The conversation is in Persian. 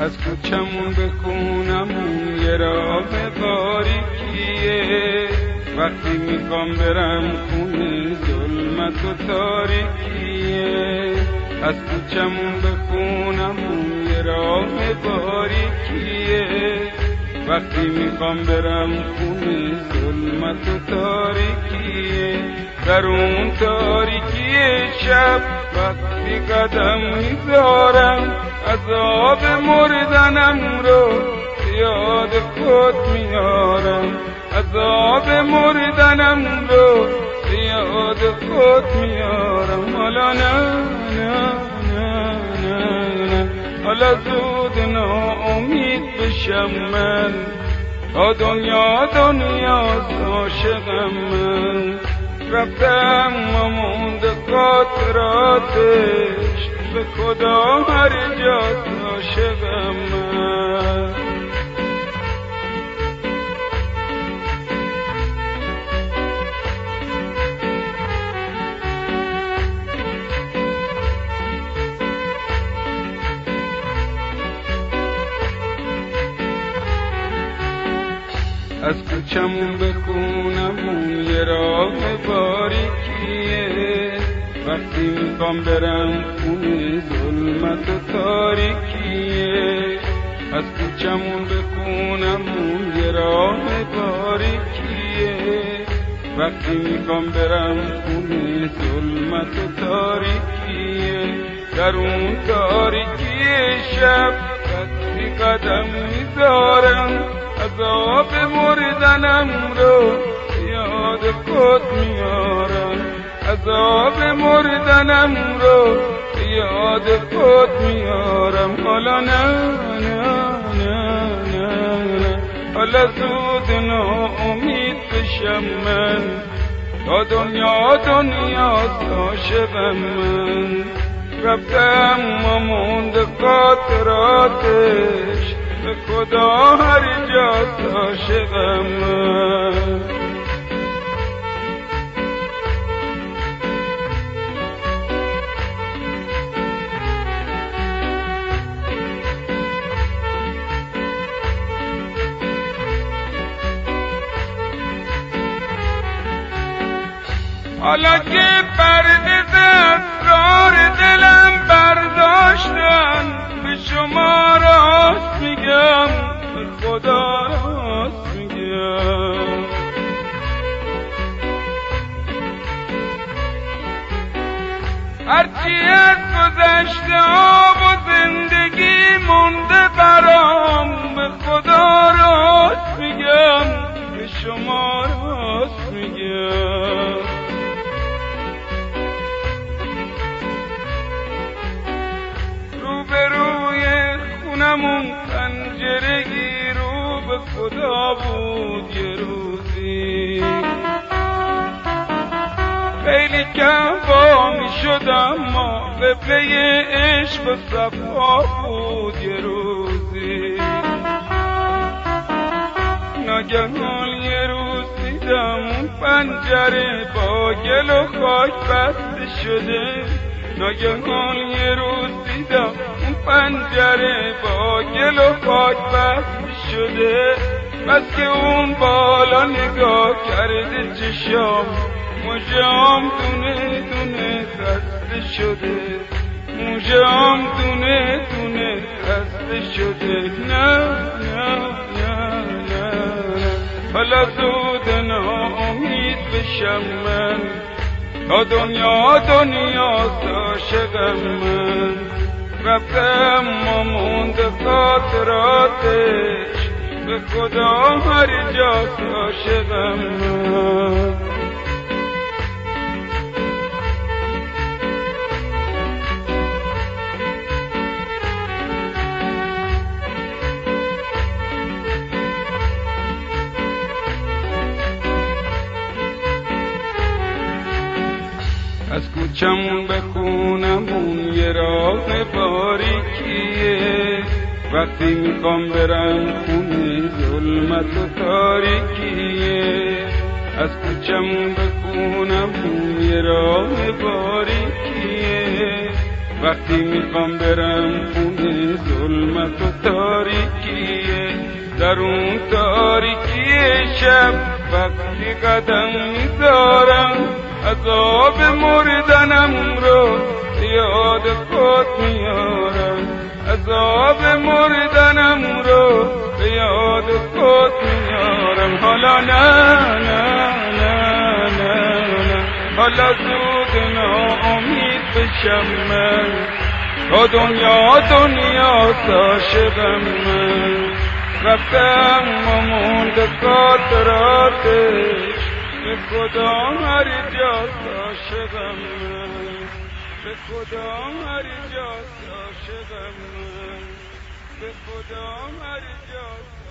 از کوچمون به خونمون یه راه باریکیه، وقتی میخوام برم خونه ظلمت و تاریکیه. از کوچمون به خونمون یه راه باریکیه، وقتی میخوام برم خونه ظلمت و تاریکیه. در اون تاریکی شب وقتی قدم میذارم، عذاب مردنم رو یاد خود میارم، عذاب مردنم رو یاد خود میارم. حالا نه نه نه نه نه، حالا زود ناامید بشم من، تا دنیا عاشقم من. رفتم و مونده خاطراتش، به خدا هر جاست عاشقم من. از کوچمون به خونمون یه راه باریکیه، وقتی میخوام برم خونه ظلمت و تاریکیه. از کوچمون به خونمون یه راه باریکیه، وقتی میخوام برم خونه ظلمت و تاریکیه. در اون تاریکی شب وقتی قدم میذارم، عذاب مردنم رو یاد خود میارم، عذاب مردنم رو یاد خود میارم. حالا نه نه نه نه نه، حالا زود ناامید بشم من، تا دنیا عاشقم من. رفتم و مونده خاطراتش، به خدا هر جاست عاشقم من. حالا که پرده اسرار دلم برداشتن، به شما راست میگم، به خدا راست میگم. هرچی از گذشته ها و زندگی مونده برام، به خدا راست میگم، به شما راست میگم. روبروی خونمون پنجرگی رو به خدا بود یه روزی، خیلی کم با می شد اما قبله عشق و صفا بود یه روزی. ناگهان یه روز دیدم اون پنجره با گل و خاک بسته شده، ناگهان یه روز دیدم اون پنجره با گل و خاک بسته شده. بس که اون بالا نگاه کرده چشام، موجهام دونه دونه خسته شده، موجهام دونه دونه خسته شده. نه نه نه نه، حالا زود ناامید بشم من، تا دنیا عاشقم من. رفتم و مونده خاطراتش، به خدا هر جاست عاشقم من. از کوچمون به خونمون یه راه باریکیه، وقتی میخوام برم خونه ظلمت و تاریکیه. از کوچمون به خونمون یه راه باریکیه، وقتی میخوام برم خونه ظلمت و تاریکیه، در اون تاریکی شب وقتی قدم میذارم عذاب مردنم رو یاد خود میارم، عذاب مردنم رو به یاد خود میارم. حالا نه نه نه نه نه، حالا زود ناامید بشم من، تا دنیا عاشقم من. رفتم و مونده خاطراتش، به خدا هر جاست عاشقم من، به خدا هر جاست عاشقم من، به خدا هر جاست